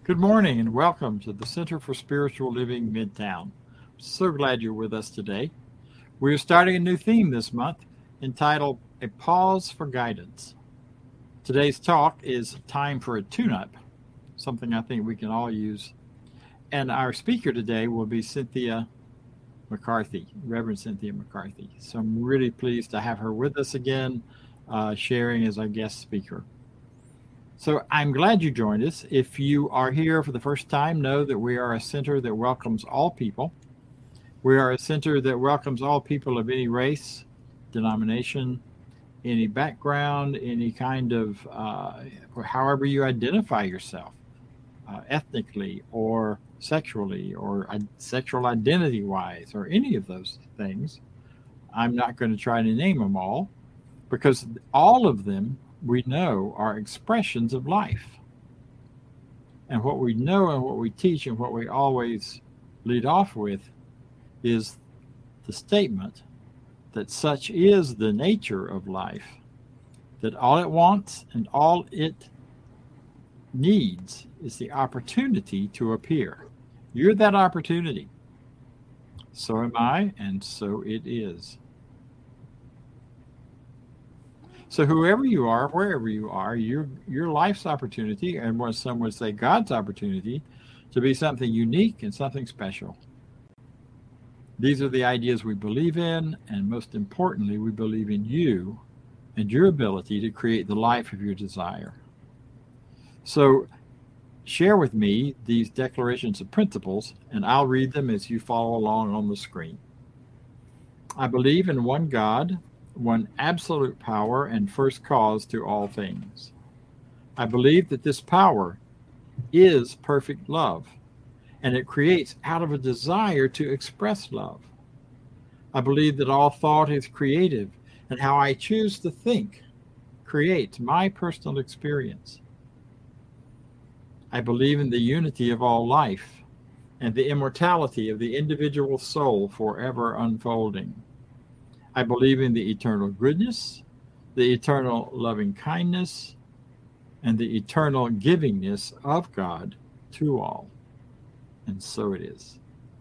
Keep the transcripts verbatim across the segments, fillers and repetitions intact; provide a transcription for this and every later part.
Good morning and welcome to the Center for Spiritual Living Midtown. So glad you're with us today. We're starting a new theme this month entitled A Pause for Guidance. Today's talk is Time for a Tune-Up, something I think we can all use. And our speaker today will be Cynthia McCarthy, Reverend Cynthia McCarthy. So I'm really pleased to have her with us again, uh, sharing as our guest speaker. So I'm glad you joined us. If you are here for the first time, know that we are a center that welcomes all people. We are a center that welcomes all people of any race, denomination, any background, any kind of, uh, however you identify yourself, uh, ethnically or sexually or uh, sexual identity-wise or any of those things. I'm not going to try to name them all because all of them we know are expressions of life. And what we know and what we teach and what we always lead off with is the statement that such is the nature of life, that all it wants and all it needs is the opportunity to appear. You're that opportunity. So am I, and so it is. So whoever you are, wherever you are, your your life's opportunity, and what some would say God's opportunity, to be something unique and something special. These are the ideas we believe in, and most importantly, we believe in you and your ability to create the life of your desire. So share with me these declarations of principles, and I'll read them as you follow along on the screen. I believe in one God, one absolute power and first cause to all things. I believe that this power is perfect love, and it creates out of a desire to express love. I believe that all thought is creative, and how I choose to think creates my personal experience. I believe in the unity of all life and the immortality of the individual soul forever unfolding. I believe in the eternal goodness, the eternal loving kindness, and the eternal givingness of God to all. And so it is.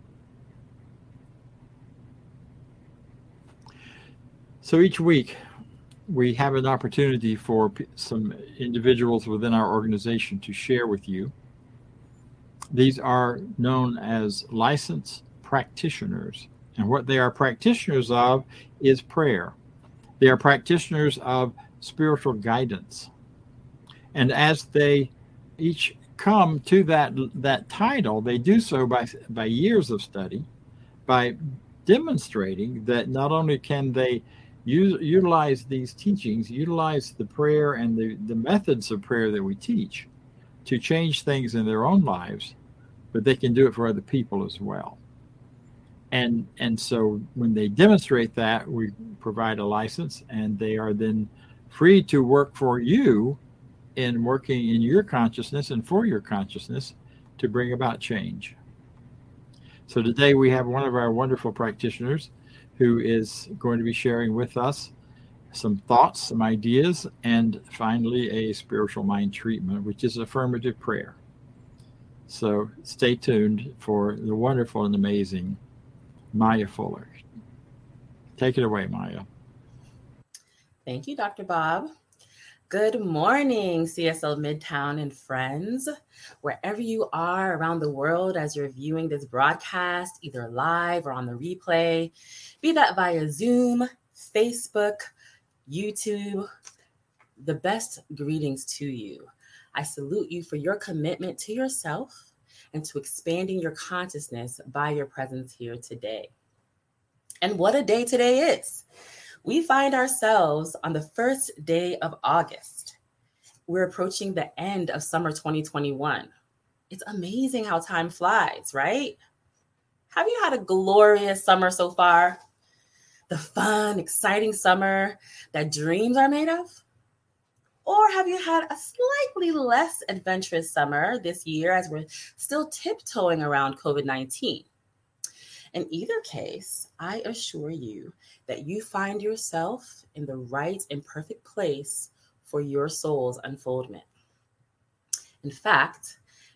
So each week, we have an opportunity for some individuals within our organization to share with you. These are known as licensed practitioners. And what they are practitioners of is prayer. They are practitioners of spiritual guidance. And as they each come to that, that title, they do so by, by years of study, by demonstrating that not only can they use, utilize these teachings, utilize the prayer and the, the methods of prayer that we teach to change things in their own lives, but they can do it for other people as well. And and so when they demonstrate that, we provide a license, and they are then free to work for you in working in your consciousness and for your consciousness to bring about change. So today we have one of our wonderful practitioners who is going to be sharing with us some thoughts, some ideas, and finally a spiritual mind treatment, which is affirmative prayer. So stay tuned for the wonderful and amazing Maya Fuller. Take it away, Maya. Thank you, Doctor Bob. Good morning, C S L Midtown and friends, wherever you are around the world as you're viewing this broadcast, either live or on the replay, be that via Zoom, Facebook, YouTube. The best greetings to you. I salute you for your commitment to yourself and to expanding your consciousness by your presence here today. And what a day today is. We find ourselves on the first day of August. We're approaching the end of summer twenty twenty-one. It's amazing how time flies, right? Have you had a glorious summer so far? The fun, exciting summer that dreams are made of? Or have you had a slightly less adventurous summer this year as we're still tiptoeing around covid nineteen? In either case, I assure you that you find yourself in the right and perfect place for your soul's unfoldment. In fact,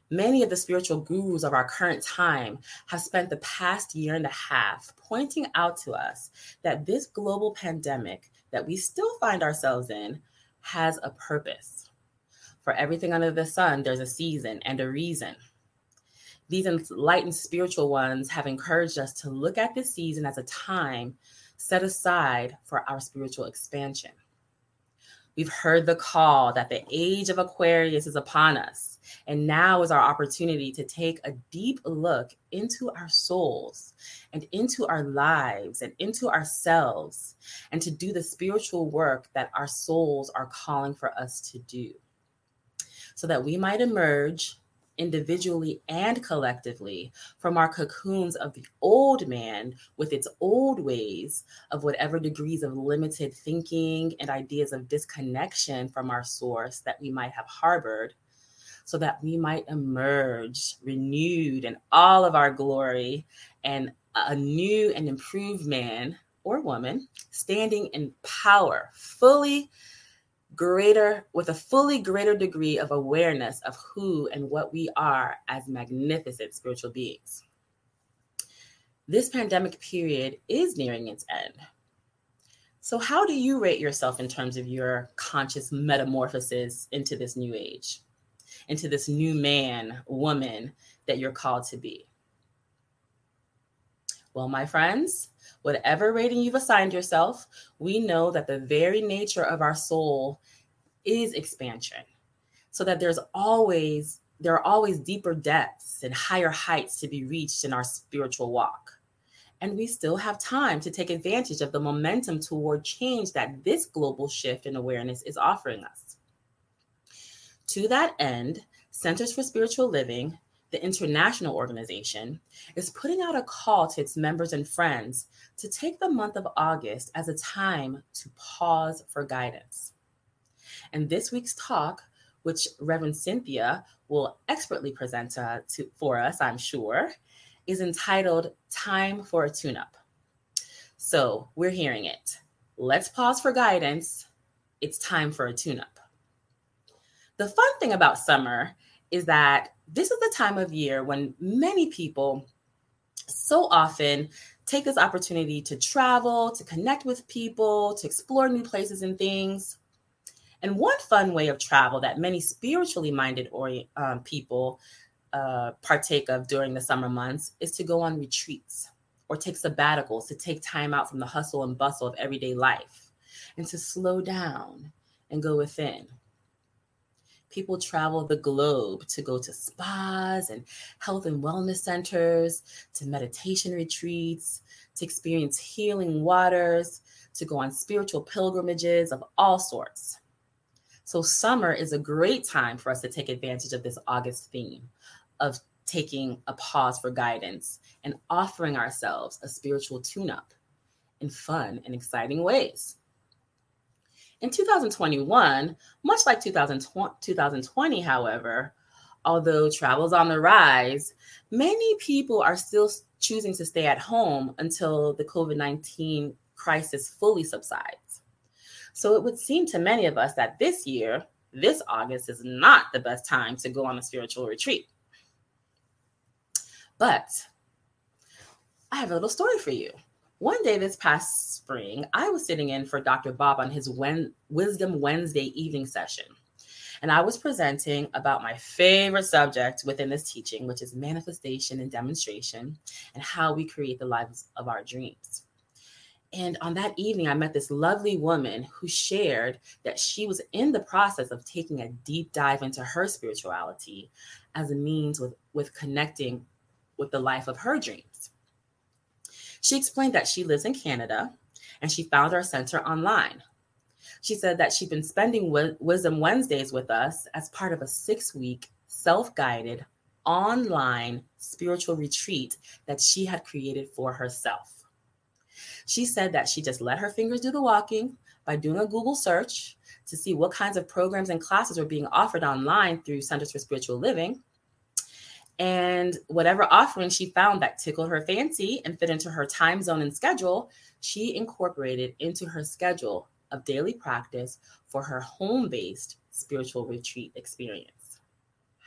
Many of the spiritual gurus of our current time have spent the past year and a half pointing out to us that this global pandemic that we still find ourselves in has a purpose. For everything under the sun, there's a season and a reason. These enlightened spiritual ones have encouraged us to look at this season as a time set aside for our spiritual expansion. We've heard the call that the age of Aquarius is upon us, and now is our opportunity to take a deep look into our souls and into our lives and into ourselves, and to do the spiritual work that our souls are calling for us to do, so that we might emerge individually and collectively from our cocoons of the old man with its old ways of whatever degrees of limited thinking and ideas of disconnection from our source that we might have harbored, so that we might emerge renewed in all of our glory and a new and improved man or woman standing in power, fully greater, with a fully greater degree of awareness of who and what we are as magnificent spiritual beings. This pandemic period is nearing its end. So how do you rate yourself in terms of your conscious metamorphosis into this new age, into this new man, woman that you're called to be? Well, my friends, whatever rating you've assigned yourself, we know that the very nature of our soul is expansion, so that there's always, there are always deeper depths and higher heights to be reached in our spiritual walk. And we still have time to take advantage of the momentum toward change that this global shift in awareness is offering us. To that end, Centers for Spiritual Living, the international organization, is putting out a call to its members and friends to take the month of August as a time to pause for guidance. And this week's talk, which Reverend Cynthia will expertly present uh, to, for us, I'm sure, is entitled Time for a Tune-Up. So we're hearing it. Let's pause for guidance. It's time for a tune-up. The fun thing about summer is that this is the time of year when many people so often take this opportunity to travel, to connect with people, to explore new places and things. And one fun way of travel that many spiritually minded ori- um, people uh, partake of during the summer months is to go on retreats or take sabbaticals, to take time out from the hustle and bustle of everyday life and to slow down and go within. People travel the globe to go to spas and health and wellness centers, to meditation retreats, to experience healing waters, to go on spiritual pilgrimages of all sorts. So summer is a great time for us to take advantage of this August theme of taking a pause for guidance and offering ourselves a spiritual tune-up in fun and exciting ways. In two thousand twenty-one, much like two thousand twenty, however, although travel's on the rise, many people are still choosing to stay at home until the covid nineteen crisis fully subsides. So it would seem to many of us that this year, this August, is not the best time to go on a spiritual retreat. But I have a little story for you. One day this past spring, I was sitting in for Doctor Bob on his Wen- Wisdom Wednesday evening session. And I was presenting about my favorite subject within this teaching, which is manifestation and demonstration and how we create the lives of our dreams. And on that evening, I met this lovely woman who shared that she was in the process of taking a deep dive into her spirituality as a means with, with connecting with the life of her dreams. She explained that she lives in Canada and she found our center online. She said that she'd been spending w- Wisdom Wednesdays with us as part of a six-week self-guided online spiritual retreat that she had created for herself. She said that she just let her fingers do the walking by doing a Google search to see what kinds of programs and classes were being offered online through Centers for Spiritual Living. And whatever offering she found that tickled her fancy and fit into her time zone and schedule, she incorporated into her schedule of daily practice for her home-based spiritual retreat experience.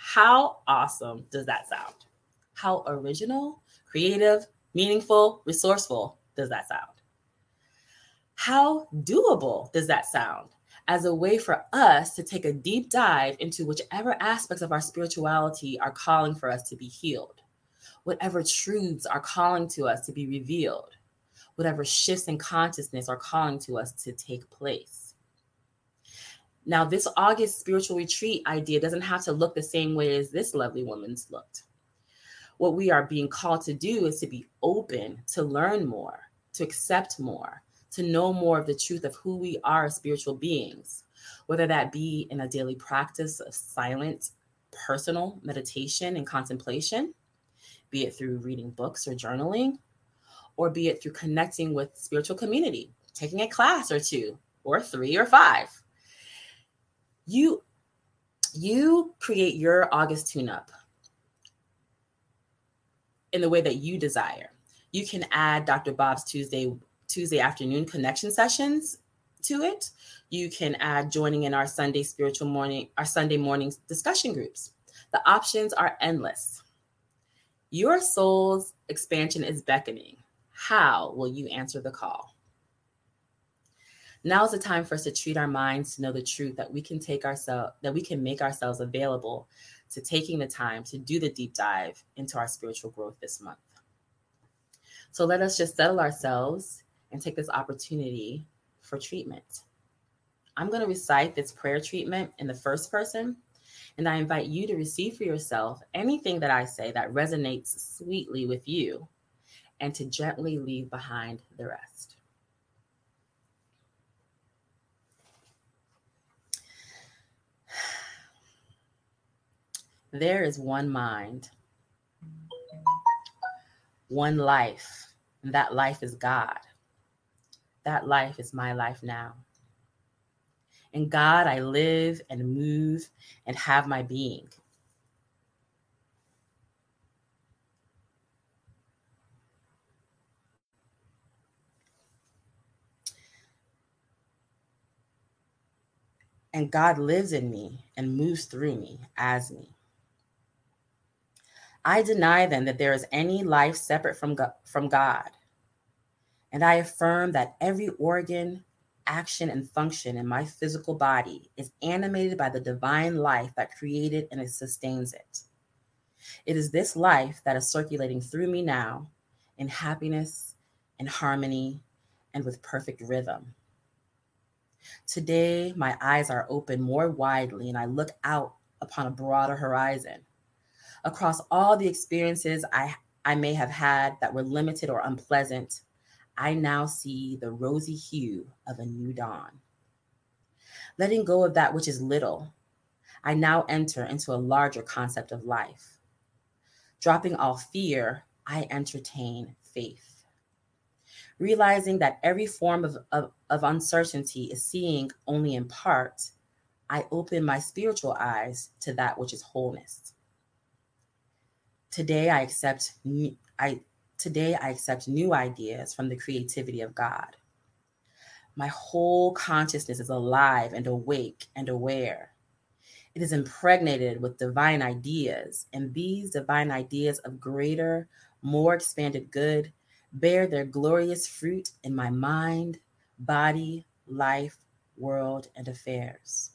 How awesome does that sound? How original, creative, meaningful, resourceful does that sound? How doable does that sound as a way for us to take a deep dive into whichever aspects of our spirituality are calling for us to be healed, whatever truths are calling to us to be revealed, whatever shifts in consciousness are calling to us to take place. Now, this August spiritual retreat idea doesn't have to look the same way as this lovely woman's looked. What we are being called to do is to be open, to learn more, to accept more, to know more of the truth of who we are as spiritual beings, whether that be in a daily practice of silent, personal meditation and contemplation, be it through reading books or journaling, or be it through connecting with spiritual community, taking a class or two, or three or five. You, you create your August tune-up in the way that you desire. You can add Doctor Bob's Tuesday Tuesday afternoon connection sessions to it. You can add joining in our Sunday spiritual morning, our Sunday morning discussion groups. The options are endless. Your soul's expansion is beckoning. How will you answer the call? Now is the time for us to treat our minds to know the truth that we can take ourselves, that we can make ourselves available to taking the time to do the deep dive into our spiritual growth this month. So let us just settle ourselves and take this opportunity for treatment. I'm going to recite this prayer treatment in the first person, and I invite you to receive for yourself anything that I say that resonates sweetly with you, and to gently leave behind the rest. There is one mind, one life, and that life is God. That life is my life now. In God, I live and move and have my being. And God lives in me and moves through me as me. I deny then that there is any life separate from God, from God. And I affirm that every organ, action, and function in my physical body is animated by the divine life that created and sustains it. It is this life that is circulating through me now in happiness and harmony and with perfect rhythm. Today, my eyes are open more widely and I look out upon a broader horizon. Across all the experiences I, I may have had that were limited or unpleasant, I now see the rosy hue of a new dawn. Letting go of that which is little, I now enter into a larger concept of life. Dropping all fear, I entertain faith. Realizing that every form of, of, of uncertainty is seeing only in part, I open my spiritual eyes to that which is wholeness. Today I accept I today I accept new ideas from the creativity of God. My whole consciousness is alive and awake and aware. It is impregnated with divine ideas, and these divine ideas of greater, more expanded good bear their glorious fruit in my mind, body, life, world, and affairs.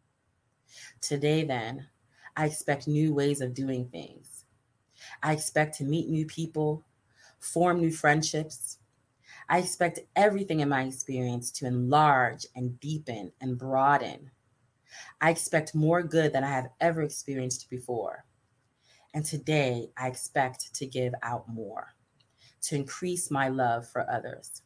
Today, then, I expect new ways of doing things. I expect to meet new people, form new friendships. I expect everything in my experience to enlarge and deepen and broaden. I expect more good than I have ever experienced before. And today, I expect to give out more, to increase my love for others.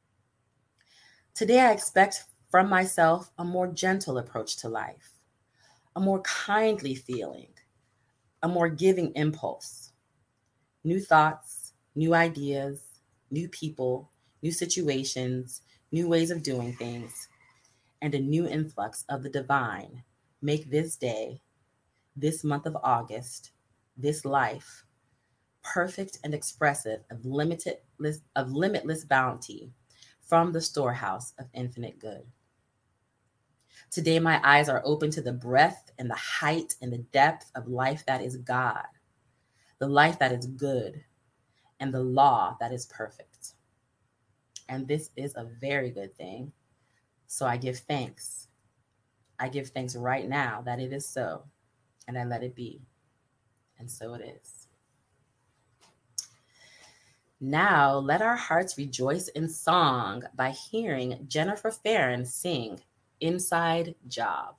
Today, I expect from myself a more gentle approach to life, a more kindly feeling, a more giving impulse. New thoughts, new ideas, new people, new situations, new ways of doing things, and a new influx of the divine make this day, this month of August, this life, perfect and expressive of limitless, of limitless bounty from the storehouse of infinite good. Today, my eyes are open to the breadth and the height and the depth of life that is God, the life that is good, and the law that is perfect. And this is a very good thing. So I give thanks. I give thanks right now that it is so, and I let it be. And so it is. Now, let our hearts rejoice in song by hearing Jennifer Farron sing Inside Job.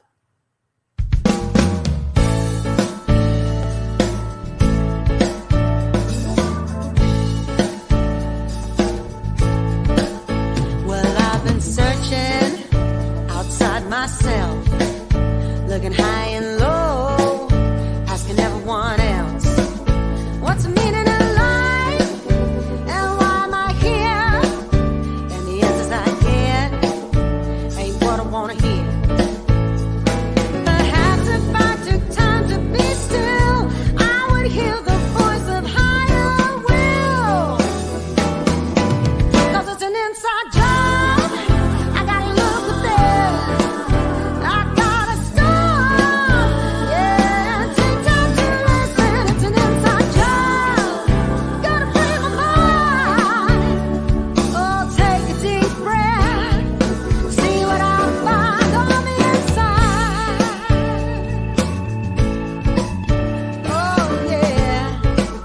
Well, I've been searching outside myself, looking high and low, asking everyone else, what's the meaning of life, and why am I here? And the answers I get ain't what I want to hear. Perhaps if I took time to be still, I would hear the voice of higher will. 'Cause it's an inside job, I gotta look within, I gotta stop, yeah, take time to listen. It's an inside job, gotta free my mind. Oh, take a deep breath, see what I find on the inside. Oh, yeah.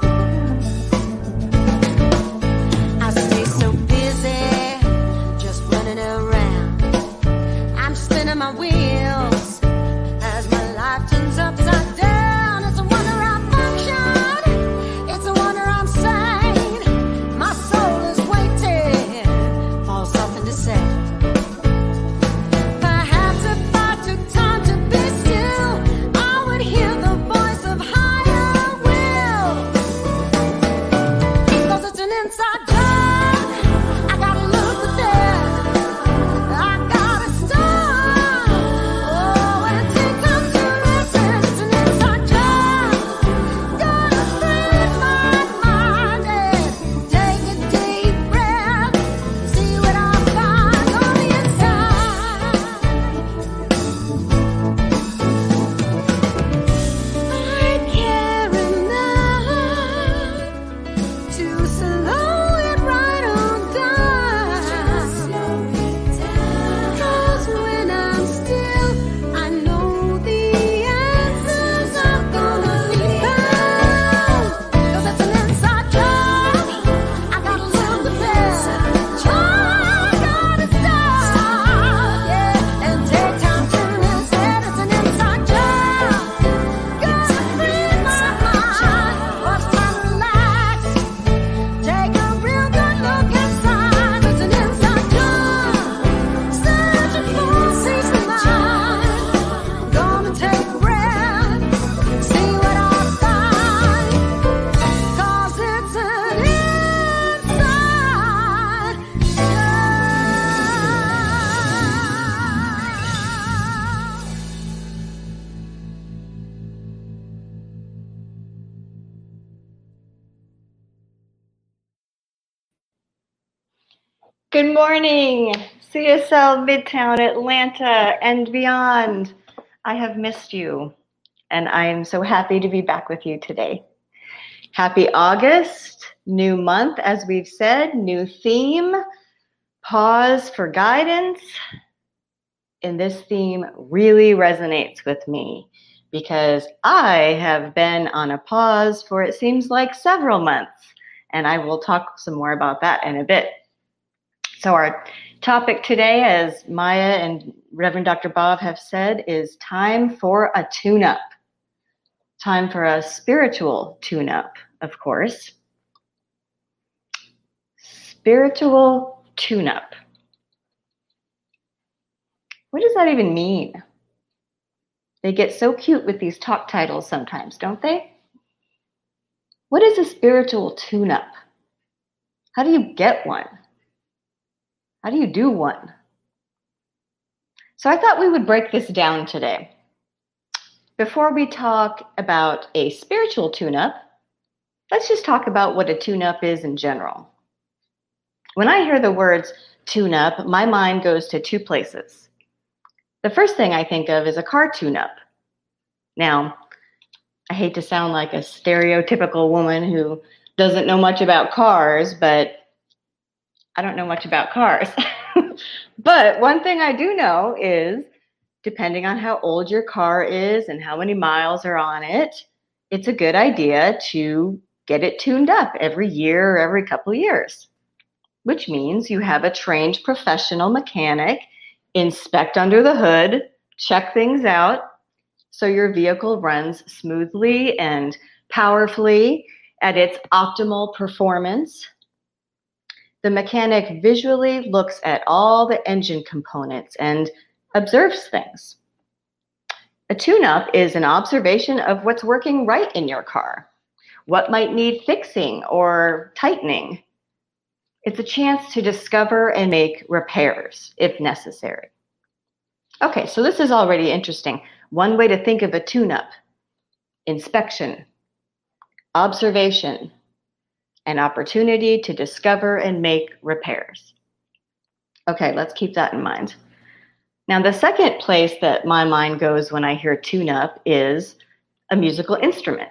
I stay so busy, just running around. I'm spinning my wheels as my life turns upside down. It's a wonder I function, it's a wonder I'm sane. My soul is waiting for something to say. Perhaps if I took time to be still, I would hear the voice of higher will. 'Cause it's an inside job, I gotta look within, I gotta stop, oh, and take time to listen. It's an inside job, gotta free my mind and take a deep breath, see what I find on the inside. I care enough to slow it right on down. 'Cause when I'm still, I know the answers are gonna be found. 'Cause it's an inside job, I gotta look within, I gotta stop, yeah, and take time to listen. It's an inside job, gotta free my mind. What's time to relax, take a real good look inside. It's an inside job, searching for peace of mind. Gonna take a breath, see what I find. 'Cause it's an inside job. Good morning, C S L Midtown Atlanta and beyond. I have missed you, and I am so happy to be back with you today. Happy August, new month, as we've said, new theme, pause for guidance. And this theme really resonates with me because I have been on a pause for, it seems like, several months, and I will talk some more about that in a bit. So our topic today, as Maya and Reverend Doctor Bob have said, is time for a tune-up. Time for a spiritual tune-up, of course. Spiritual tune-up. What does that even mean? They get so cute with these talk titles sometimes, don't they? What is a spiritual tune-up? How do you get one? How do you do one? So I thought we would break this down today. Before we talk about a spiritual tune-up, let's just talk about what a tune-up is in general. When I hear the words tune-up, my mind goes to two places. The first thing I think of is a car tune-up. Now, I hate to sound like a stereotypical woman who doesn't know much about cars, but I don't know much about cars. But one thing I do know is, depending on how old your car is and how many miles are on it, it's a good idea to get it tuned up every year or every couple of years, which means you have a trained professional mechanic inspect under the hood, check things out, so your vehicle runs smoothly and powerfully at its optimal performance. The mechanic visually looks at all the engine components and observes things. A tune-up is an observation of what's working right in your car, what might need fixing or tightening. It's a chance to discover and make repairs if necessary. Okay, so this is already interesting. One way to think of a tune-up: inspection, observation, an opportunity to discover and make repairs. Okay, let's keep that in mind. Now, the second place that my mind goes when I hear tune-up is a musical instrument.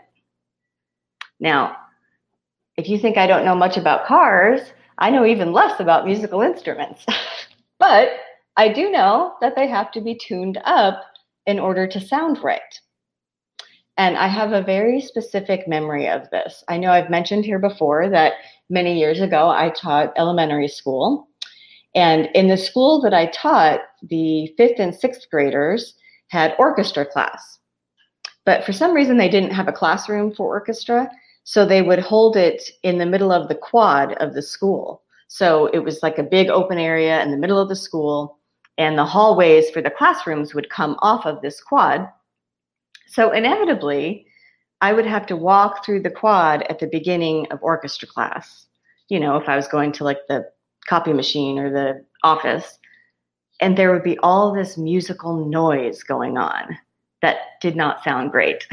Now, if you think I don't know much about cars, I know even less about musical instruments. But I do know that they have to be tuned up in order to sound right. And I have a very specific memory of this. I know I've mentioned here before that many years ago I taught elementary school. And in the school that I taught, the fifth and sixth graders had orchestra class. But for some reason, they didn't have a classroom for orchestra, so they would hold it in the middle of the quad of the school. So it was like a big open area in the middle of the school, and the hallways for the classrooms would come off of this quad. So inevitably, I would have to walk through the quad at the beginning of orchestra class, you know, if I was going to like the copy machine or the office, and there would be all this musical noise going on that did not sound great.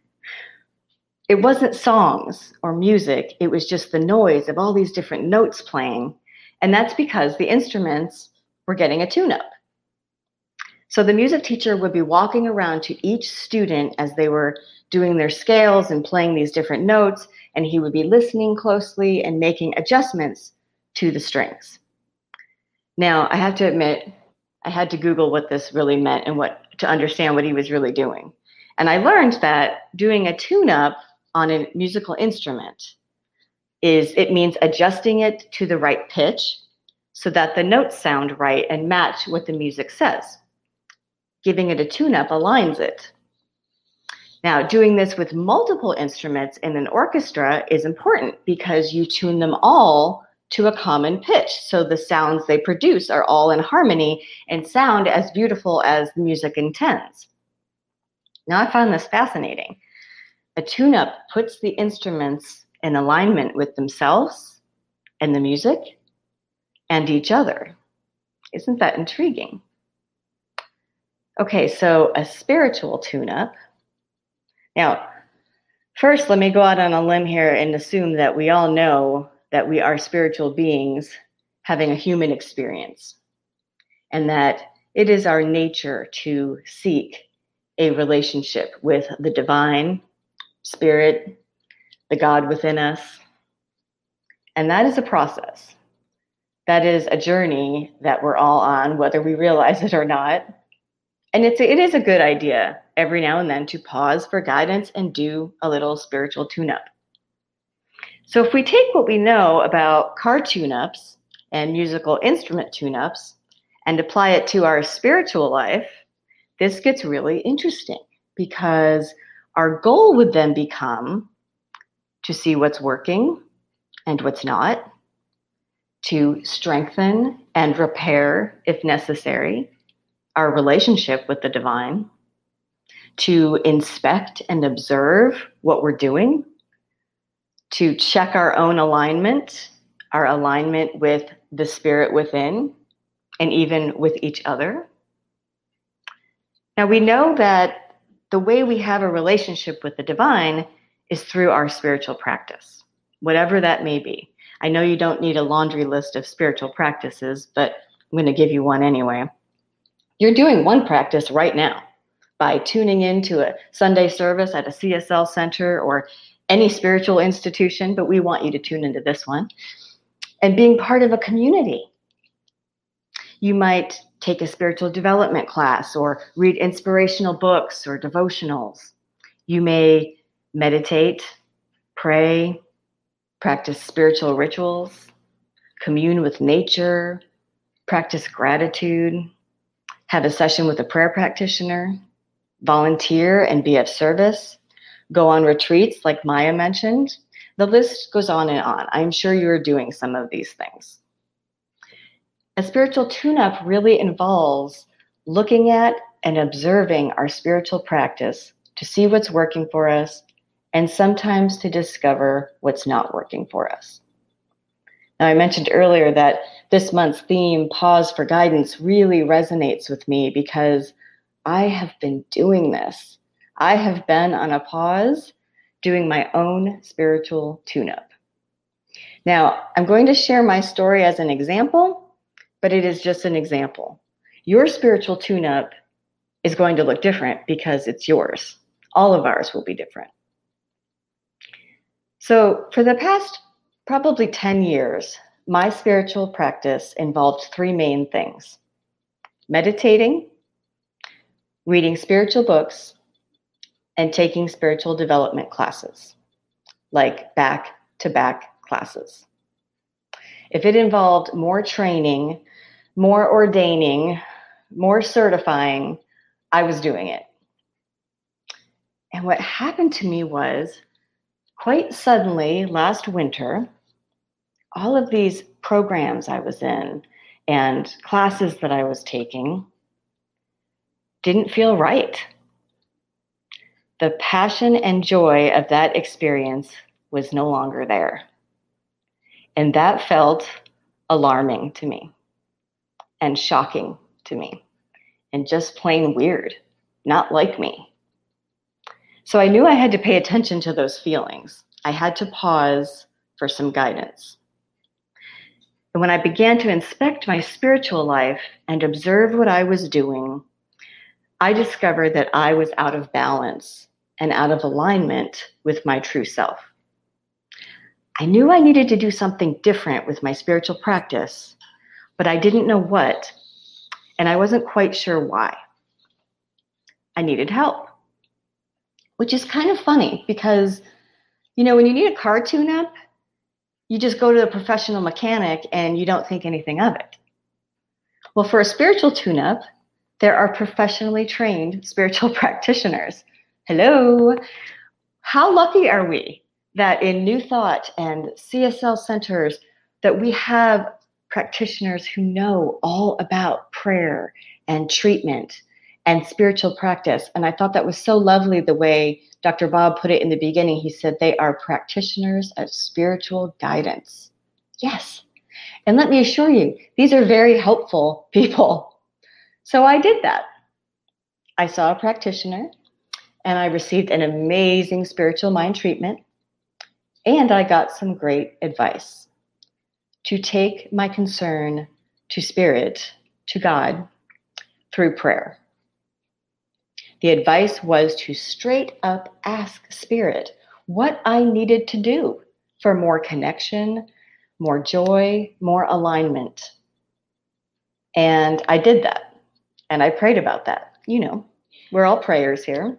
It wasn't songs or music, it was just the noise of all these different notes playing, and that's because the instruments were getting a tune-up. So the music teacher would be walking around to each student as they were doing their scales and playing these different notes, and he would be listening closely and making adjustments to the strings. Now, I have to admit, I had to Google what this really meant and what to understand what he was really doing. And I learned that doing a tune-up on a musical instrument is, it means adjusting it to the right pitch so that the notes sound right and match what the music says. Giving it a tune-up aligns it. Now, doing this with multiple instruments in an orchestra is important because you tune them all to a common pitch, so the sounds they produce are all in harmony and sound as beautiful as the music intends. Now, I found this fascinating. A tune-up puts the instruments in alignment with themselves and the music and each other. Isn't that intriguing? Okay, so a spiritual tune-up. Now, first, let me go out on a limb here and assume that we all know that we are spiritual beings having a human experience, and that it is our nature to seek a relationship with the divine, spirit, the God within us. And that is a process. That is a journey that we're all on, whether we realize it or not. And it's a, it is a good idea every now and then to pause for guidance and do a little spiritual tune-up. So if we take what we know about car tune-ups and musical instrument tune-ups and apply it to our spiritual life, this gets really interesting because our goal would then become to see what's working and what's not, to strengthen and repair, if necessary, our relationship with the divine, to inspect and observe what we're doing, to check our own alignment, our alignment with the spirit within, and even with each other. Now, we know that the way we have a relationship with the divine is through our spiritual practice, whatever that may be. I know you don't need a laundry list of spiritual practices, but I'm going to give you one anyway. You're doing one practice right now by tuning into a Sunday service at a C S L center or any spiritual institution, but we want you to tune into this one, and being part of a community. You might take a spiritual development class or read inspirational books or devotionals. You may meditate, pray, practice spiritual rituals, commune with nature, practice gratitude, have a session with a prayer practitioner, volunteer and be of service, go on retreats like Maya mentioned. The list goes on and on. I'm sure you're doing some of these things. A spiritual tune-up really involves looking at and observing our spiritual practice to see what's working for us and sometimes to discover what's not working for us. Now, I mentioned earlier that this month's theme, Pause for Guidance, really resonates with me because I have been doing this. I have been on a pause doing my own spiritual tune-up. Now, I'm going to share my story as an example, but it is just an example. Your spiritual tune-up is going to look different because it's yours. All of ours will be different. So for the past probably ten years, my spiritual practice involved three main things: meditating, reading spiritual books, and taking spiritual development classes, like back-to-back classes. If it involved more training, more ordaining, more certifying, I was doing it. And what happened to me was, quite suddenly last winter, all of these programs I was in and classes that I was taking didn't feel right. The passion and joy of that experience was no longer there. And that felt alarming to me and shocking to me and just plain weird, not like me. So I knew I had to pay attention to those feelings. I had to pause for some guidance. And when I began to inspect my spiritual life and observe what I was doing, I discovered that I was out of balance and out of alignment with my true self. I knew I needed to do something different with my spiritual practice, but I didn't know what, and I wasn't quite sure why. I needed help, which is kind of funny because, you know, when you need a car tune-up, you just go to a professional mechanic and you don't think anything of it. Well, for a spiritual tune-up, there are professionally trained spiritual practitioners. Hello. How lucky are we that in New Thought and C S L centers that we have practitioners who know all about prayer and treatment and spiritual practice. And I thought that was so lovely the way Doctor Bob put it in the beginning. He said they are practitioners of spiritual guidance. Yes. And let me assure you, these are very helpful people. So I did that. I saw a practitioner and I received an amazing spiritual mind treatment. And I got some great advice to take my concern to spirit, to God, through prayer. The advice was to straight up ask spirit what I needed to do for more connection, more joy, more alignment. And I did that. And I prayed about that. You know, we're all prayers here.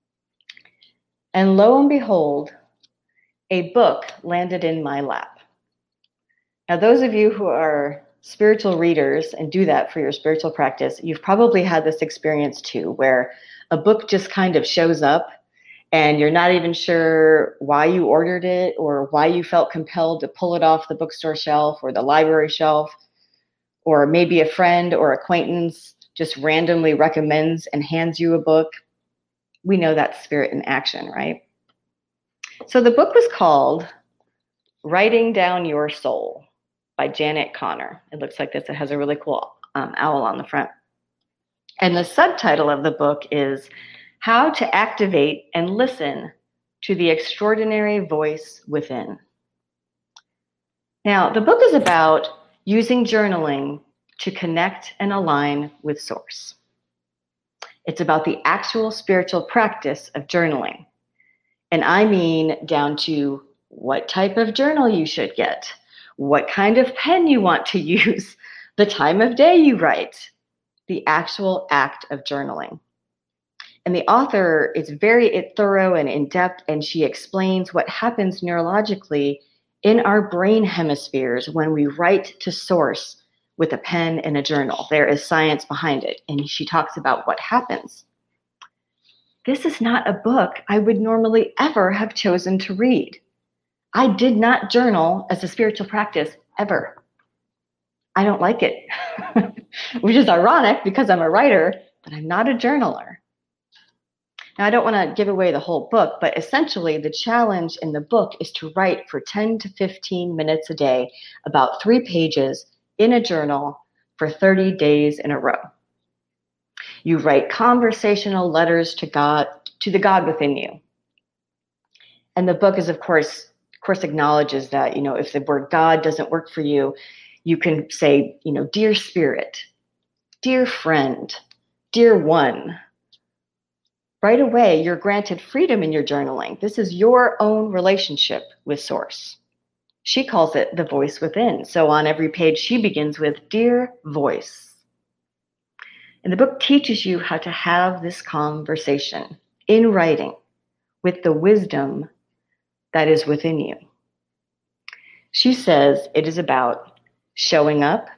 And lo and behold, a book landed in my lap. Now, those of you who are spiritual readers and do that for your spiritual practice, you've probably had this experience too, where a book just kind of shows up and you're not even sure why you ordered it or why you felt compelled to pull it off the bookstore shelf or the library shelf, or maybe a friend or acquaintance just randomly recommends and hands you a book. We know that's spirit in action, right? So the book was called Writing Down Your Soul by Janet Conner. It looks like this. It has a really cool um, owl on the front. And the subtitle of the book is How to Activate and Listen to the Extraordinary Voice Within. Now, the book is about using journaling to connect and align with Source. It's about the actual spiritual practice of journaling. And I mean down to what type of journal you should get, what kind of pen you want to use, the time of day you write, the actual act of journaling. And the author is very thorough and in-depth, and she explains what happens neurologically in our brain hemispheres when we write to Source with a pen and a journal. There is science behind it, and she talks about what happens. This is not a book I would normally ever have chosen to read. I did not journal as a spiritual practice ever. I don't like it, which is ironic because I'm a writer, but I'm not a journaler. Now, I don't want to give away the whole book, but essentially the challenge in the book is to write for ten to fifteen minutes a day, about three pages in a journal for thirty days in a row. You write conversational letters to God, to the God within you. And the book is, of course, of course, acknowledges that, you know, if the word God doesn't work for you, you can say, you know, dear spirit, dear friend, dear one. Right away, you're granted freedom in your journaling. This is your own relationship with Source. She calls it the voice within. So on every page, she begins with, dear voice. And the book teaches you how to have this conversation in writing with the wisdom that is within you. She says it is about showing up,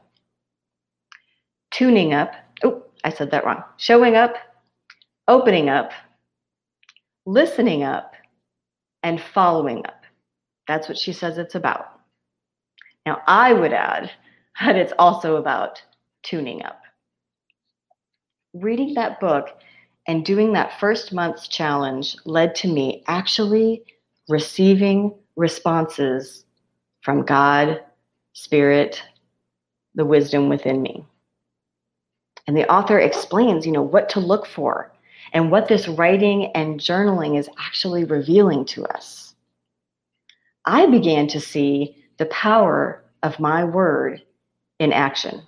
tuning up. Oh, I said that wrong. Showing up, opening up, listening up, and following up. That's what she says it's about. Now, I would add that it's also about tuning up. Reading that book and doing that first month's challenge led to me actually receiving responses from God, Spirit, the wisdom within me. And the author explains, you know, what to look for and what this writing and journaling is actually revealing to us. I began to see the power of my word in action.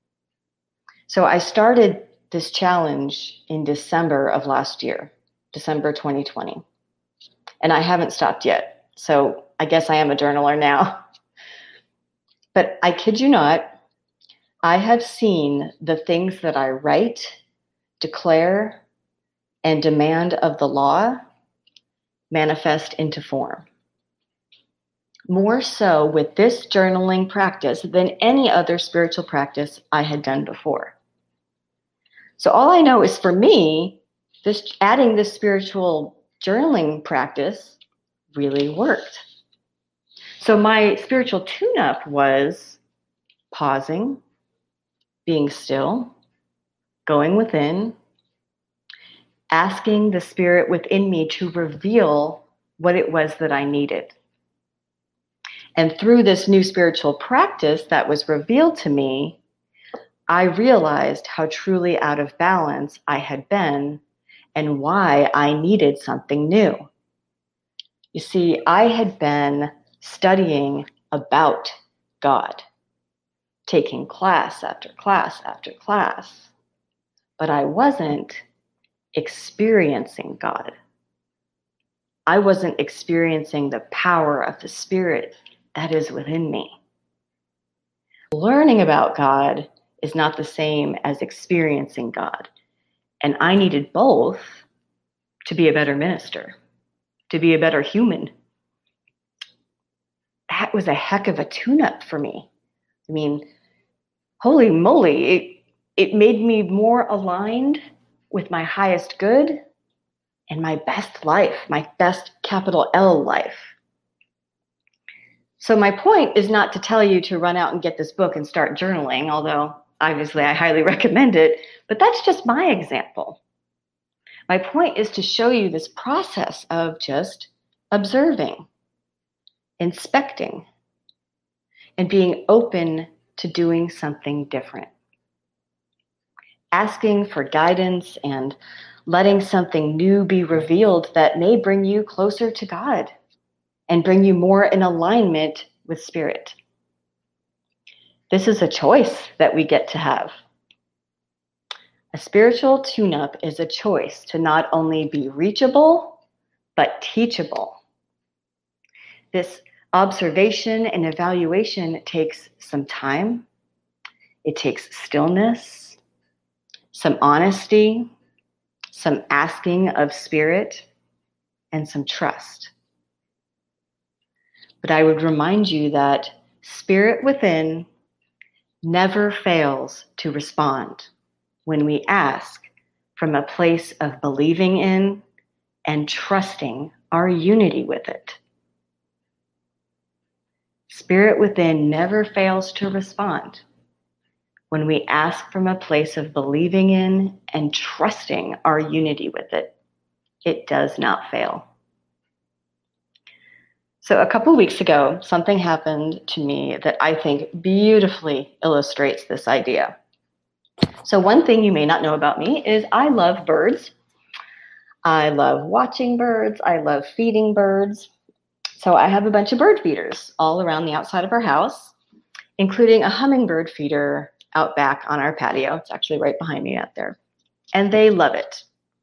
So I started this challenge in December of last year, December twenty twenty. And I haven't stopped yet. So I guess I am a journaler now. But I kid you not, I have seen the things that I write, declare, and demand of the law manifest into form. More so with this journaling practice than any other spiritual practice I had done before. So all I know is for me, this adding this spiritual journaling practice really worked. So my spiritual tune-up was pausing, being still, going within, asking the spirit within me to reveal what it was that I needed. And through this new spiritual practice that was revealed to me, I realized how truly out of balance I had been and why I needed something new. You see, I had been studying about God, taking class after class after class, but I wasn't experiencing God. I wasn't experiencing the power of the Spirit that is within me. Learning about God is not the same as experiencing God. And I needed both to be a better minister, to be a better human. That was a heck of a tune-up for me. I mean, holy moly, it, it made me more aligned with my highest good and my best life, my best capital L life. So my point is not to tell you to run out and get this book and start journaling, although obviously I highly recommend it, but that's just my example. My point is to show you this process of just observing, inspecting, and being open to doing something different. Asking for guidance and letting something new be revealed that may bring you closer to God and bring you more in alignment with Spirit. This is a choice that we get to have. A spiritual tune-up is a choice to not only be reachable, but teachable. This observation and evaluation takes some time. It takes stillness, some honesty, some asking of spirit, and some trust. But I would remind you that spirit within never fails to respond when we ask from a place of believing in and trusting our unity with it. Spirit within never fails to respond when we ask from a place of believing in and trusting our unity with it. It does not fail. So a couple weeks ago, something happened to me that I think beautifully illustrates this idea. So one thing you may not know about me is I love birds. I love watching birds. I love feeding birds. So I have a bunch of bird feeders all around the outside of our house, including a hummingbird feeder out back on our patio. It's actually right behind me out there. And they love it.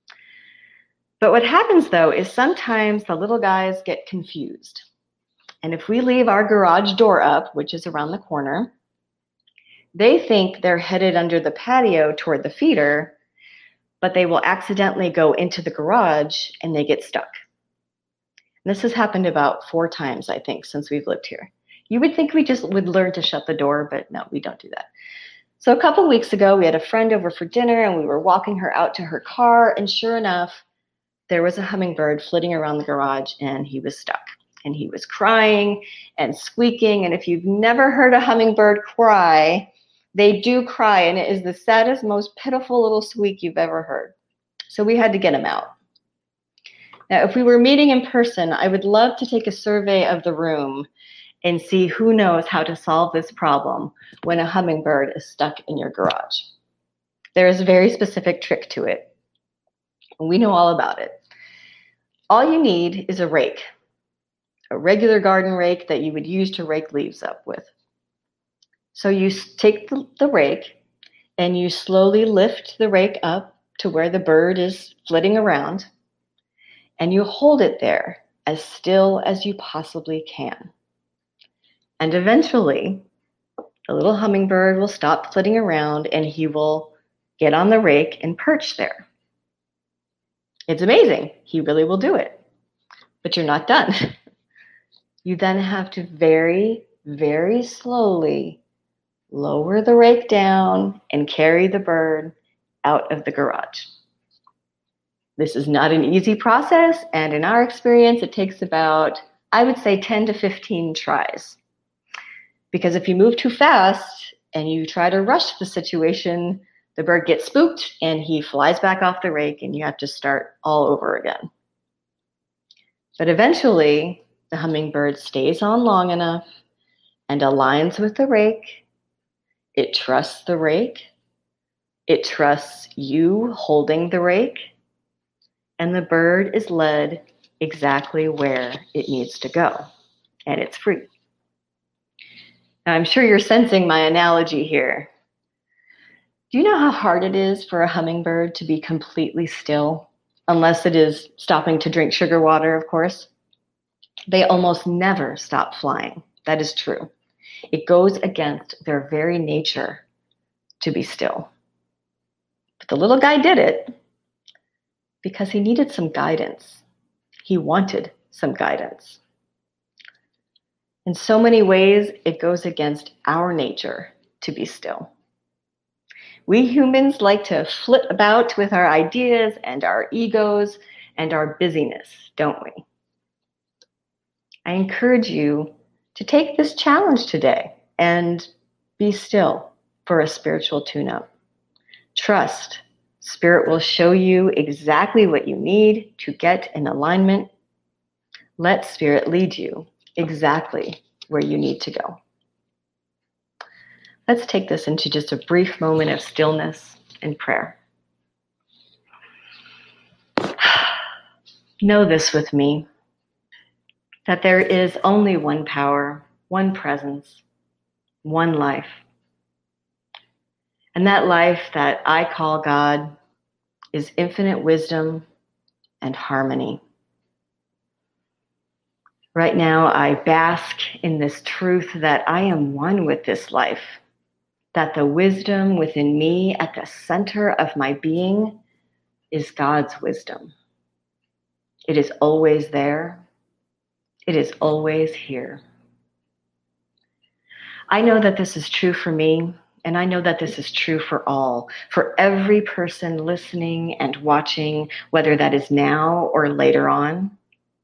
But what happens, though, is sometimes the little guys get confused. And if we leave our garage door up, which is around the corner, they think they're headed under the patio toward the feeder, but they will accidentally go into the garage and they get stuck. And this has happened about four times, I think, since we've lived here. You would think we just would learn to shut the door, but no, we don't do that. So a couple weeks ago, we had a friend over for dinner and we were walking her out to her car, and sure enough, there was a hummingbird flitting around the garage and he was stuck. And he was crying and squeaking. And if you've never heard a hummingbird cry, they do cry, and it is the saddest, most pitiful little squeak you've ever heard. So we had to get him out. Now, if we were meeting in person, I would love to take a survey of the room and see who knows how to solve this problem when a hummingbird is stuck in your garage. There is a very specific trick to it. We know all about it. All you need is a rake, a regular garden rake that you would use to rake leaves up with. So you take the, the rake and you slowly lift the rake up to where the bird is flitting around, and you hold it there as still as you possibly can. And eventually, the little hummingbird will stop flitting around and he will get on the rake and perch there. It's amazing. He really will do it. But you're not done. You then have to very, very slowly lower the rake down and carry the bird out of the garage. This is not an easy process, and in our experience, it takes about, I would say, ten to fifteen tries. Because if you move too fast and you try to rush the situation, the bird gets spooked and he flies back off the rake and you have to start all over again. But eventually, the hummingbird stays on long enough and aligns with the rake. It trusts the rake. It trusts you holding the rake. And the bird is led exactly where it needs to go. And it's free. Now, I'm sure you're sensing my analogy here. Do you know how hard it is for a hummingbird to be completely still? Unless it is stopping to drink sugar water, of course. They almost never stop flying. That is true. It goes against their very nature to be still. But the little guy did it because he needed some guidance. He wanted some guidance. In so many ways, it goes against our nature to be still. We humans like to flit about with our ideas and our egos and our busyness, don't we? I encourage you to take this challenge today and be still for a spiritual tune-up. Trust, Spirit will show you exactly what you need to get in alignment. Let Spirit lead you exactly where you need to go. Let's take this into just a brief moment of stillness and prayer. Know this with me, that there is only one power, one presence, one life, And that life that I call God is infinite wisdom and harmony. Right now, I bask in this truth that I am one with this life, that the wisdom within me at the center of my being is God's wisdom. It is always there. It is always here. I know that this is true for me, and I know that this is true for all, for every person listening and watching, whether that is now or later on.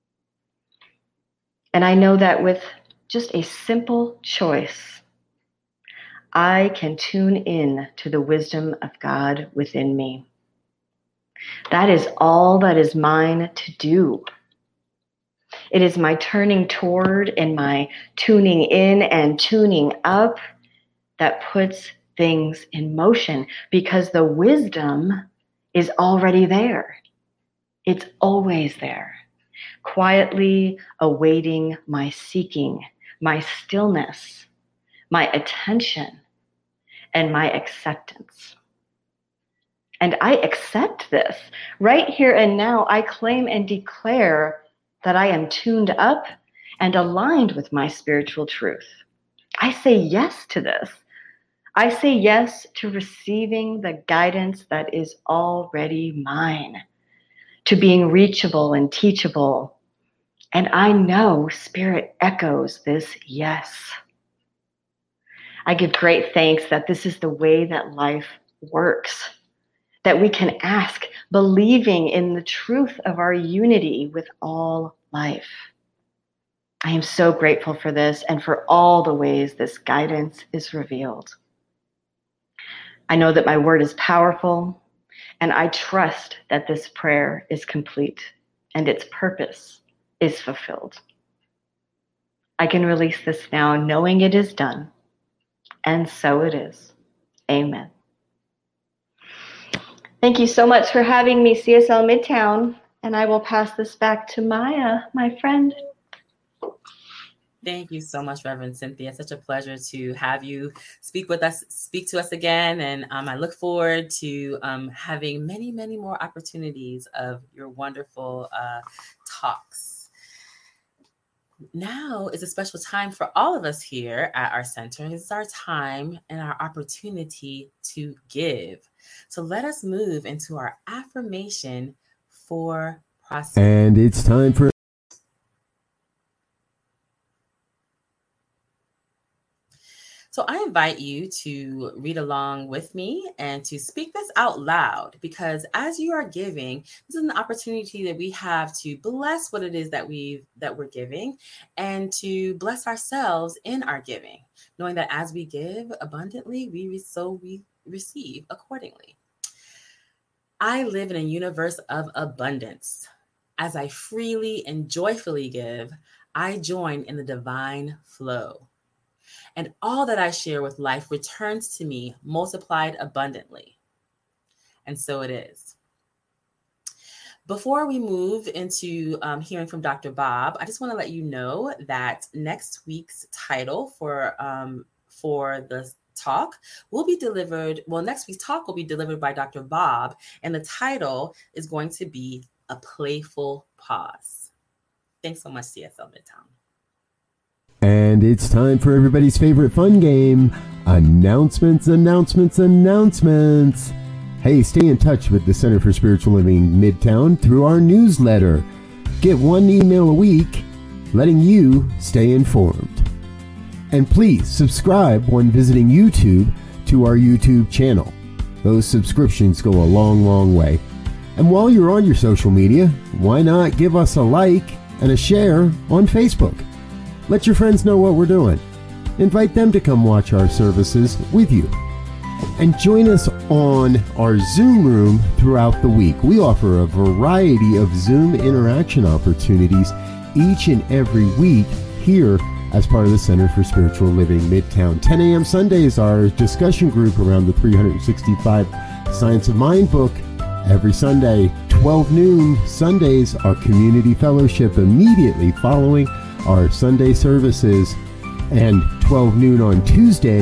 And I know that with just a simple choice, I can tune in to the wisdom of God within me. That is all that is mine to do. It is my turning toward and my tuning in and tuning up that puts things in motion, because the wisdom is already there. It's always there, quietly awaiting my seeking, my stillness, my attention, and my acceptance. And I accept this. Right here and now, I claim and declare that I am tuned up and aligned with my spiritual truth. I say yes to this. I say yes to receiving the guidance that is already mine, to being reachable and teachable. And I know Spirit echoes this yes. I give great thanks that this is the way that life works, that we can ask, believing in the truth of our unity with all life. I am so grateful for this and for all the ways this guidance is revealed. I know that my word is powerful, and I trust that this prayer is complete and its purpose is fulfilled. I can release this now, knowing it is done, and so it is. Amen. Thank you so much for having me, C S L Midtown, and I will pass this back to Maya, my friend. Thank you so much, Reverend Cynthia. Such a pleasure to have you speak with us, speak to us again. And um, I look forward to um, having many, many more opportunities of your wonderful uh, talks. Now is a special time for all of us here at our center. It's our time and our opportunity to give. So let us move into our affirmation for prosperity. And it's time for So I invite you to read along with me and to speak this out loud, because as you are giving, this is an opportunity that we have to bless what it is that we that we're giving, and to bless ourselves in our giving, knowing that as we give abundantly, we so we receive accordingly. I live in a universe of abundance. As I freely and joyfully give, I join in the divine flow. And all that I share with life returns to me multiplied abundantly. And so it is. Before we move into um, hearing from Doctor Bob, I just want to let you know that next week's title for, um, for the talk will be delivered. Well, next week's talk will be delivered by Doctor Bob, and the title is going to be A Playful Pause. Thanks so much, C S L Midtown. And it's time for everybody's favorite fun game, announcements, announcements, announcements. Hey, stay in touch with the Center for Spiritual Living Midtown through our newsletter. Get one email a week, letting you stay informed. And please subscribe when visiting YouTube to our YouTube channel. Those subscriptions go a long, long way. And while you're on your social media, why not give us a like and a share on Facebook? Let your friends know what we're doing. Invite them to come watch our services with you. And join us on our Zoom room throughout the week. We offer a variety of Zoom interaction opportunities each and every week here as part of the Center for Spiritual Living Midtown. ten a.m. Sundays, our discussion group around the three sixty-five Science of Mind book. Every Sunday, twelve noon Sundays, our community fellowship immediately following our Sunday services, and twelve noon on Tuesday,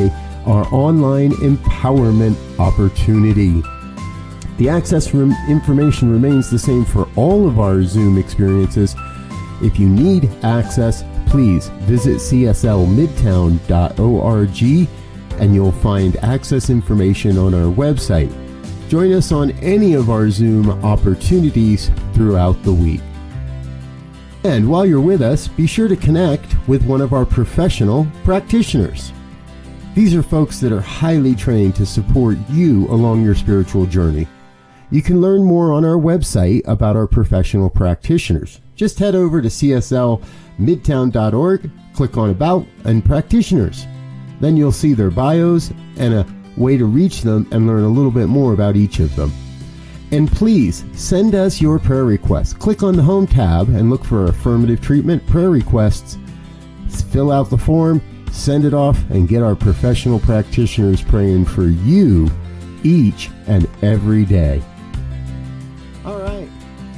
our online empowerment opportunity. The access rem- information remains the same for all of our Zoom experiences. If you need access, please visit c s l midtown dot org and you'll find access information on our website. Join us on any of our Zoom opportunities throughout the week. And while you're with us, be sure to connect with one of our professional practitioners. These are folks that are highly trained to support you along your spiritual journey. You can learn more on our website about our professional practitioners. Just head over to c s l midtown dot org, click on About and Practitioners. Then you'll see their bios and a way to reach them and learn a little bit more about each of them. And please send us your prayer requests. Click on the Home tab and look for Affirmative Treatment Prayer Requests. Fill out the form, send it off, and get our professional practitioners praying for you each and every day. All right.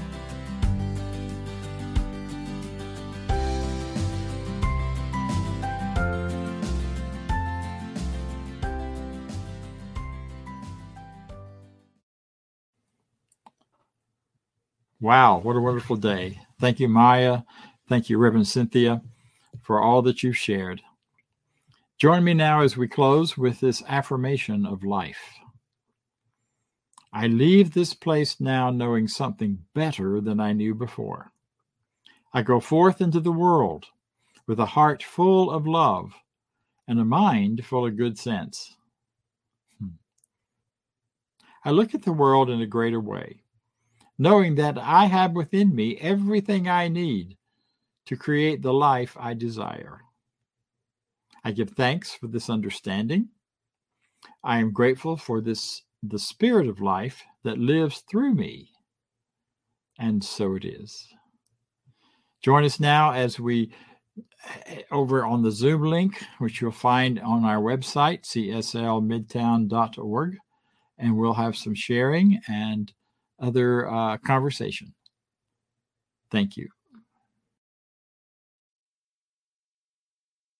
Wow, what a wonderful day. Thank you, Maya. Thank you, Reverend Cynthia, for all that you've shared. Join me now as we close with this affirmation of life. I leave this place now knowing something better than I knew before. I go forth into the world with a heart full of love and a mind full of good sense. Hmm. I look at the world in a greater way, knowing that I have within me everything I need to create the life I desire. I give thanks for this understanding. I am grateful for this, the spirit of life that lives through me. And so it is. Join us now as we, over on the Zoom link, which you'll find on our website, c s l midtown dot org, and we'll have some sharing and other uh, conversation. Thank you.